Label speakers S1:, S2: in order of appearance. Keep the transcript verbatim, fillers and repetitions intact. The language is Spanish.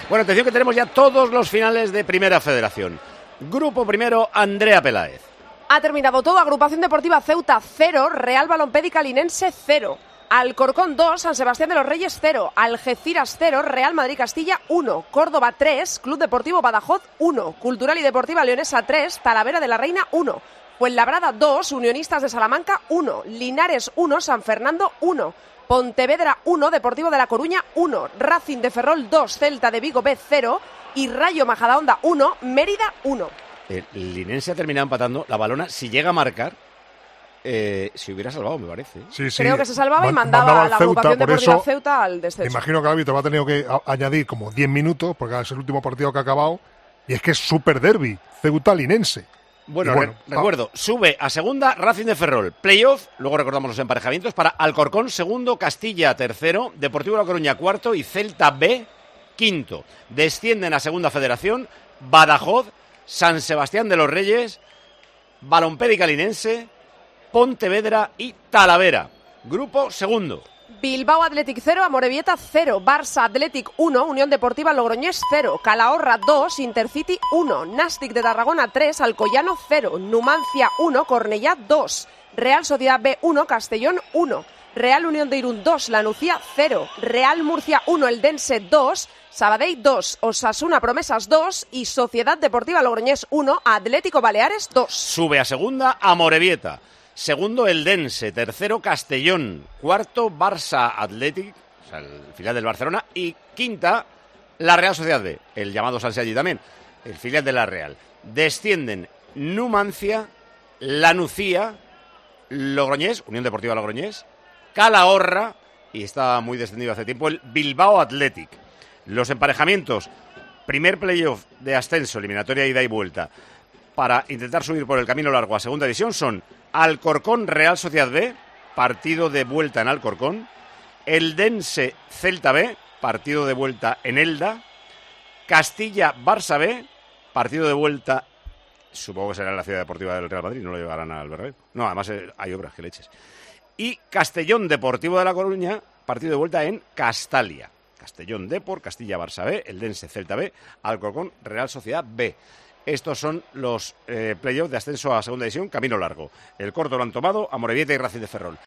S1: Bueno, atención que tenemos ya todos los finales de Primera Federación. Grupo primero, Andrea Peláez.
S2: Ha terminado todo. Agrupación Deportiva Ceuta cero, Real Balompédica Linense cero. Alcorcón dos, San Sebastián de los Reyes cero, Algeciras cero, Real Madrid Castilla uno, Córdoba tres, Club Deportivo Badajoz uno, Cultural y Deportiva Leonesa tres, Talavera de la Reina uno, Fuenlabrada dos, Unionistas de Salamanca uno, Linares uno, San Fernando uno, Pontevedra uno, Deportivo de La Coruña uno, Racing de Ferrol dos, Celta de Vigo B cero y Rayo Majadahonda uno, Mérida uno.
S1: El Linense ha terminado empatando. La Balona, si llega a marcar, eh, se hubiera salvado, me parece.
S3: Sí, sí.
S2: Creo que se salvaba
S3: Man-
S2: y mandaba,
S3: mandaba
S2: a
S3: al
S2: la
S3: Ceuta,
S2: agrupación
S3: por
S2: Deportiva
S3: eso,
S2: Ceuta al descenso.
S3: Imagino que el árbitro va a tener que a- añadir como diez minutos, porque es el último partido que ha acabado, y es que es super derbi, Ceuta-Linense.
S1: Bueno,
S3: Y bueno,
S1: re- recuerdo, sube a segunda Racing de Ferrol, playoff, luego recordamos los emparejamientos para Alcorcón segundo, Castilla tercero, Deportivo de La Coruña cuarto y Celta B quinto. Descienden a segunda federación Badajoz, San Sebastián de los Reyes, Balompédica Linense, Pontevedra y Talavera. Grupo segundo.
S2: Bilbao Athletic cero, Amorebieta cero, Barça Athletic uno, Unión Deportiva Logroñés cero, Calahorra dos, Intercity uno, Nastic de Tarragona tres, Alcoyano cero, Numancia uno, Cornellá dos, Real Sociedad B uno, Castellón uno, Real Unión de Irún dos, Lanucía cero, Real Murcia uno, Eldense dos, Sabadell dos, Osasuna Promesas dos y Sociedad Deportiva Logroñés uno, Atlético Baleares dos.
S1: Sube a segunda Amorebieta. Segundo, Eldense. Tercero, Castellón. Cuarto, Barça Athletic, o sea, el filial del Barcelona. Y quinta, la Real Sociedad B, el llamado Sanse allí también, el filial de la Real. Descienden Numancia, Lanucía, Logroñés, Unión Deportiva Logroñés, Calahorra, y está muy descendido hace tiempo, el Bilbao Athletic. Los emparejamientos, primer playoff de ascenso, eliminatoria ida y vuelta, para intentar subir por el camino largo a segunda división son Alcorcón Real Sociedad B, partido de vuelta en Alcorcón, Eldense Celta B, partido de vuelta en Elda, Castilla Barça B, partido de vuelta, supongo que será en la Ciudad Deportiva del Real Madrid, no lo llevarán al Bernabéu. No, además eh, hay obras, que leches. Y Castellón Deportivo de La Coruña, partido de vuelta en Castalia. Castellón Depor, Castilla Barça B, Eldense Celta B, Alcorcón Real Sociedad B. Estos son los eh, playoffs de ascenso a segunda división, camino largo. El corto lo han tomado Amorebieta y Racing de Ferrol.